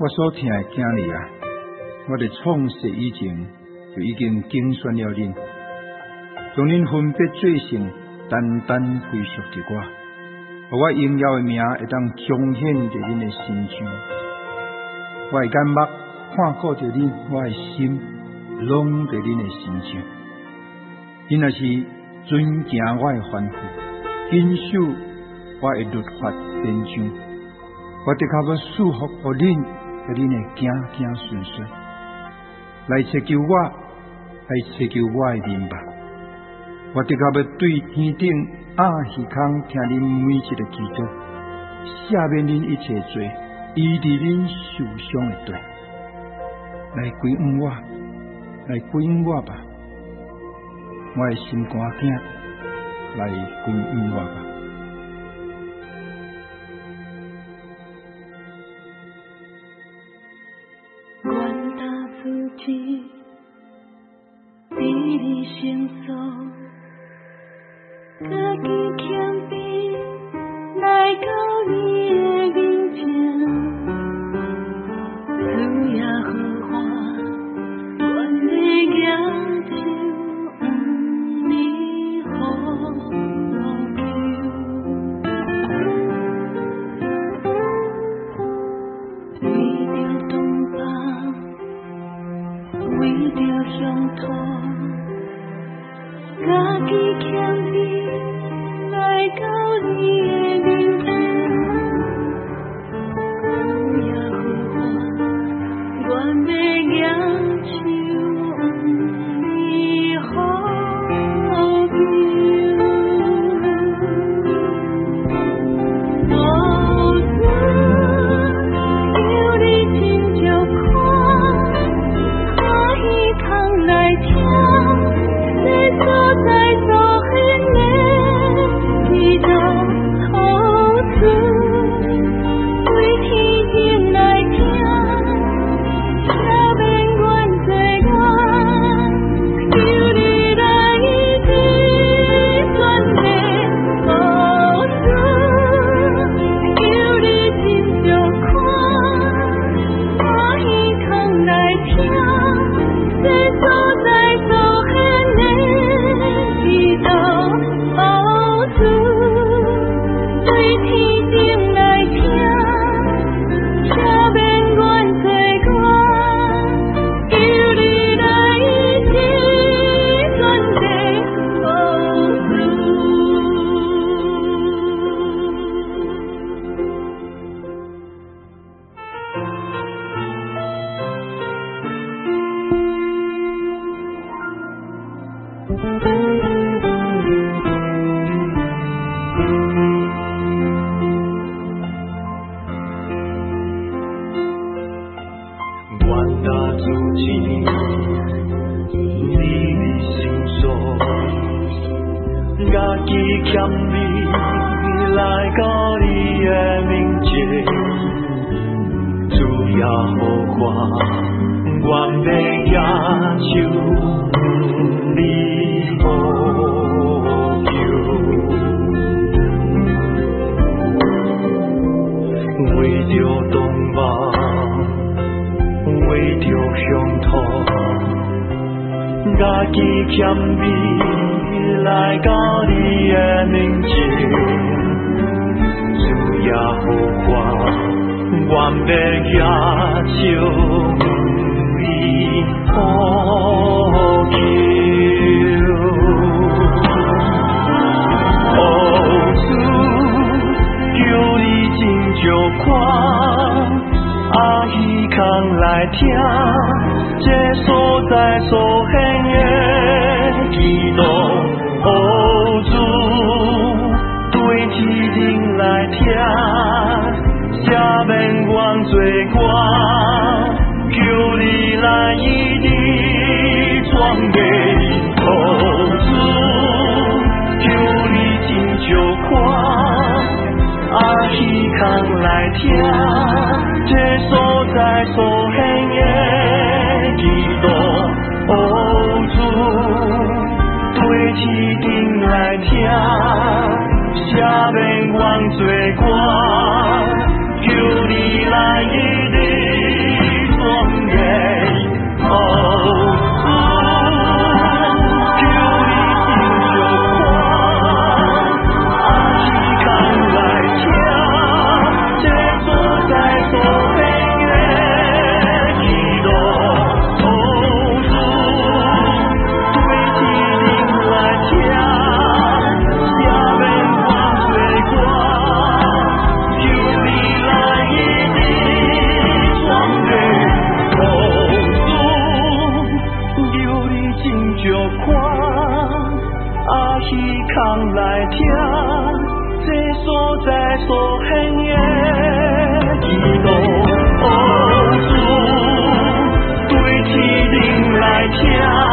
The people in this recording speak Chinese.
我所听的囝儿啊，我伫创世以前就已经竞选了恁，将恁分别做成单单归属着我，互我荣耀的名会当彰显伫恁的身上。我的眼目看顾着恁，我的心拢伫恁的身上。恁若是遵行我的吩咐，谨守我的律法典章，我的确要赐福互恁，互恁会行行顺顺。来祈求我，来祈求我的面目。我的确要对天顶暗耳孔听恁每一个祈祷，赦免恁一切罪，医治恁受伤的地。来归允我，来归允我吧！我的心肝囝，来归允我吧！ 愿打自己比你成熟，家己谦卑来到你的面前，主耶和华，愿你扬手往你呼求，为着东方，为着乡土，家己谦卑来到你的面前，主耶和华，愿要扬手往你呼求。哦，主，求你真就看，欢喜空来听，这所在所显的祈祷。哦，主，对天顶来听，赦免阮罪恶，求你来治全地。哦，主，求你真就看，欢喜空来听，这所在所显的祈祷。哦，主，对天顶来听，赦免阮罪恶，求你来治全地。哦， 愿打自己比你成熟，家己谦卑来到你的面前，主耶和华，愿要扬手往你呼求，为着东方。为着乡土，家己谦卑来到你的面前，主耶和华，愿要扬手往你呼求。哦，主，求你真就看。阿希康来听，这所在所显的祈祷。哦，主，对天顶来听，赦免阮罪过，求你来医治全地。哦，主，求你真就看，阿希康来听。这所在所显的祈祷。哦，主，对天顶来听，赦免阮罪过，求你来医治在所行的基督主，对天灵来听。